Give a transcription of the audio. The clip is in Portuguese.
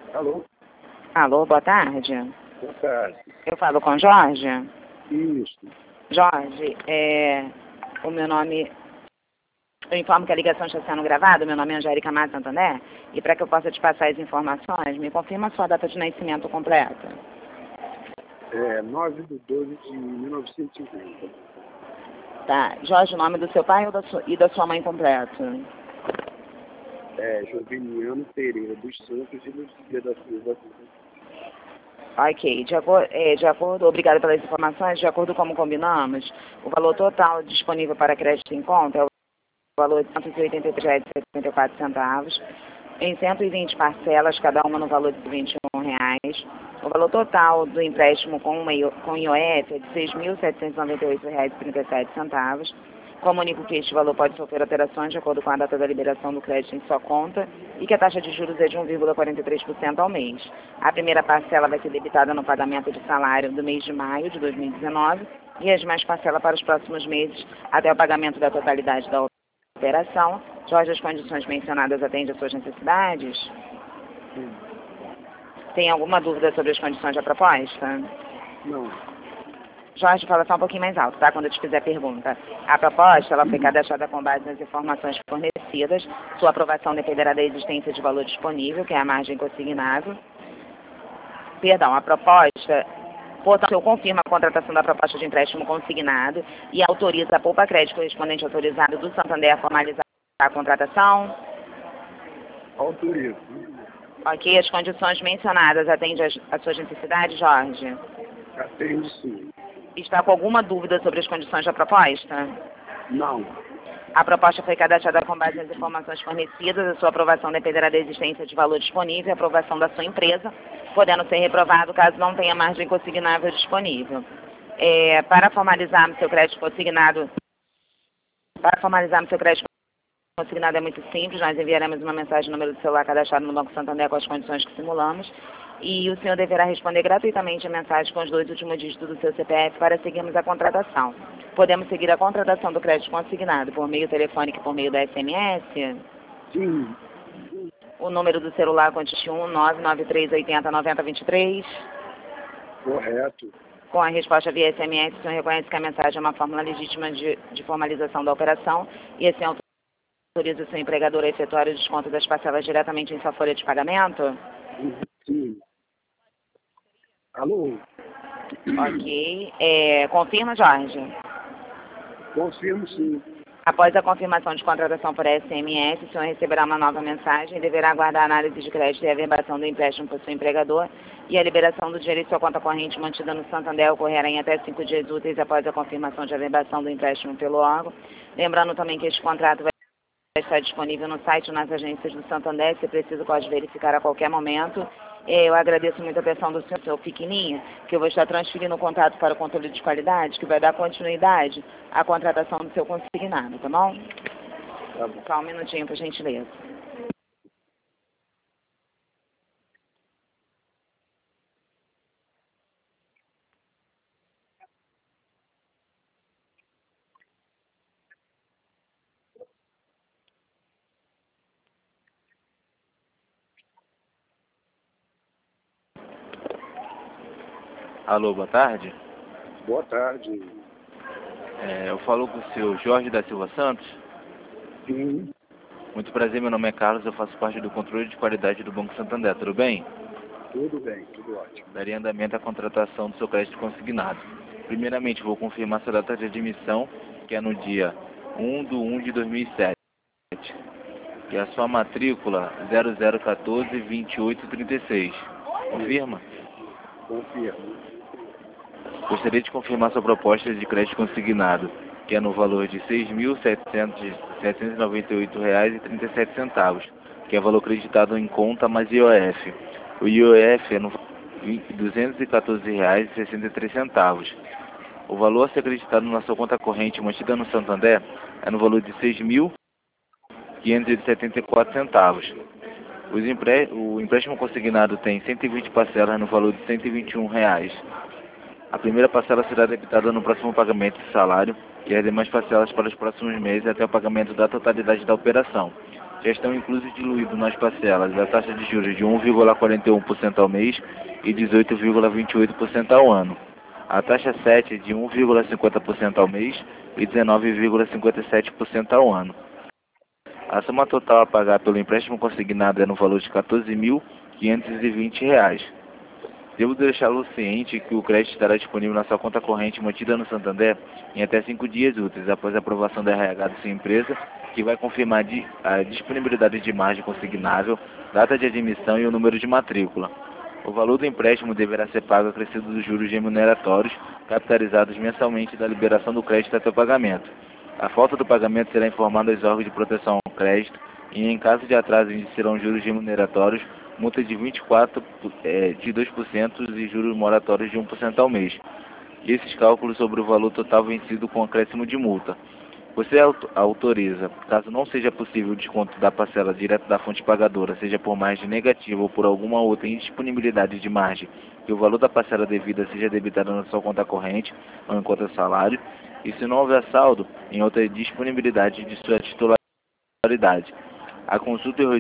Alô? Alô, boa tarde. Boa tarde. Eu falo com Jorge. Isso. Jorge, o meu nome... Eu informo que a ligação está sendo gravada. Meu nome é Angélica Matos Santander. E para que eu possa te passar as informações, me confirma a sua data de nascimento completa. 9/12/1950. Tá. Jorge, o nome do seu pai e da sua mãe completo? Joviniano Pereira dos Santos e Lucia da Silva. Ok, de acordo, obrigado pelas informações, de acordo com como combinamos, o valor total disponível para crédito em conta é o valor de R$ 183,74, em 120 parcelas, cada uma no valor de R$ 21. O valor total do empréstimo com IOF é de R$ 6.798,37. Comunico que este valor pode sofrer alterações de acordo com a data da liberação do crédito em sua conta e que a taxa de juros é de 1,43% ao mês. A primeira parcela vai ser debitada no pagamento de salário do mês de maio de 2019 e as demais parcelas para os próximos meses até o pagamento da totalidade da operação. Jorge, as condições mencionadas atendem às suas necessidades? Sim. Tem alguma dúvida sobre as condições da proposta? Não. Jorge, fala só um pouquinho mais alto, tá? Quando eu te fizer a pergunta. A proposta, ela foi cadastrada com base nas informações fornecidas. Sua aprovação dependerá da existência de valor disponível, que é a margem consignável. Perdão, a proposta... Portanto, eu confirmo a contratação da proposta de empréstimo consignado e autoriza a Poupa Crédito correspondente autorizado do Santander a formalizar a contratação. Autorizo. Ok, as condições mencionadas atendem às suas necessidades, Jorge? Atende sim. Está com alguma dúvida sobre as condições da proposta? Não. A proposta foi cadastrada com base nas informações fornecidas. A sua aprovação dependerá da existência de valor disponível e aprovação da sua empresa, podendo ser reprovado caso não tenha margem consignável disponível. Para formalizarmos seu crédito consignado, é muito simples. Nós enviaremos uma mensagem no número do celular cadastrado no Banco Santander com as condições que simulamos. E o senhor deverá responder gratuitamente a mensagem com os 2 últimos dígitos do seu CPF para seguirmos a contratação. Podemos seguir a contratação do crédito consignado por meio telefônico e por meio da SMS? Sim. O número do celular continua 993809023. Correto. Com a resposta via SMS, o senhor reconhece que a mensagem é uma fórmula legítima de formalização da operação e assim autoriza o seu empregador a efetuar o desconto das parcelas diretamente em sua folha de pagamento? Sim. Alô? Ok. Confirma, Jorge? Confirmo sim. Após a confirmação de contratação por SMS, o senhor receberá uma nova mensagem e deverá aguardar a análise de crédito e a averbação do empréstimo por seu empregador e a liberação do dinheiro em sua conta corrente mantida no Santander ocorrerá em até 5 dias úteis após a confirmação de averbação do empréstimo pelo órgão. Lembrando também que este contrato vai estar disponível no site ou nas agências do Santander. Se preciso, pode verificar a qualquer momento. Eu agradeço muito a atenção do senhor pequenininho, que eu vou estar transferindo o contato para o controle de qualidade, que vai dar continuidade à contratação do seu consignado, tá bom? Tá bom. Só um minutinho, por gentileza. Alô, boa tarde. Boa tarde. Eu falo com o senhor Jorge da Silva Santos. Sim. Muito prazer, meu nome é Carlos, eu faço parte do controle de qualidade do Banco Santander, tudo bem? Tudo bem, tudo ótimo. Daria andamento à contratação do seu crédito consignado. Primeiramente, vou confirmar sua data de admissão, que é no dia 1/1/2007. E a sua matrícula 0014-2836. Confirma? Confirmo. Gostaria de confirmar sua proposta de crédito consignado, que é no valor de R$ 6.798,37, que é valor creditado em conta mais IOF. O IOF é no R$ 214,63. O valor a ser acreditado na sua conta corrente mantida no Santander é no valor de R$ 6.574. O empréstimo consignado tem 120 parcelas no valor de R$ 121. A primeira parcela será debitada no próximo pagamento de salário e as demais parcelas para os próximos meses até o pagamento da totalidade da operação. já estão inclusos diluídos nas parcelas da taxa de juros de 1,41% ao mês e 18,28% ao ano. A taxa 7 é de 1,50% ao mês e 19,57% ao ano. A soma total a pagar pelo empréstimo consignado é no valor de R$ 14.520. Devo deixá-lo ciente que o crédito estará disponível na sua conta corrente mantida no Santander em até 5 dias úteis após a aprovação da RH de sua empresa, que vai confirmar a disponibilidade de margem consignável, data de admissão e o número de matrícula. O valor do empréstimo deverá ser pago acrescido dos juros remuneratórios, capitalizados mensalmente da liberação do crédito até o pagamento. A falta do pagamento será informada aos órgãos de proteção ao crédito e, em caso de atraso, incidirão juros remuneratórios, multa de 2% e juros moratórios de 1% ao mês. E esses cálculos sobre o valor total vencido com acréscimo de multa. Você autoriza, caso não seja possível o desconto da parcela direto da fonte pagadora, seja por margem negativa ou por alguma outra indisponibilidade de margem, que o valor da parcela devida seja debitado na sua conta corrente ou em conta salário, e se não houver saldo, em outra disponibilidade de sua titularidade. A consulta e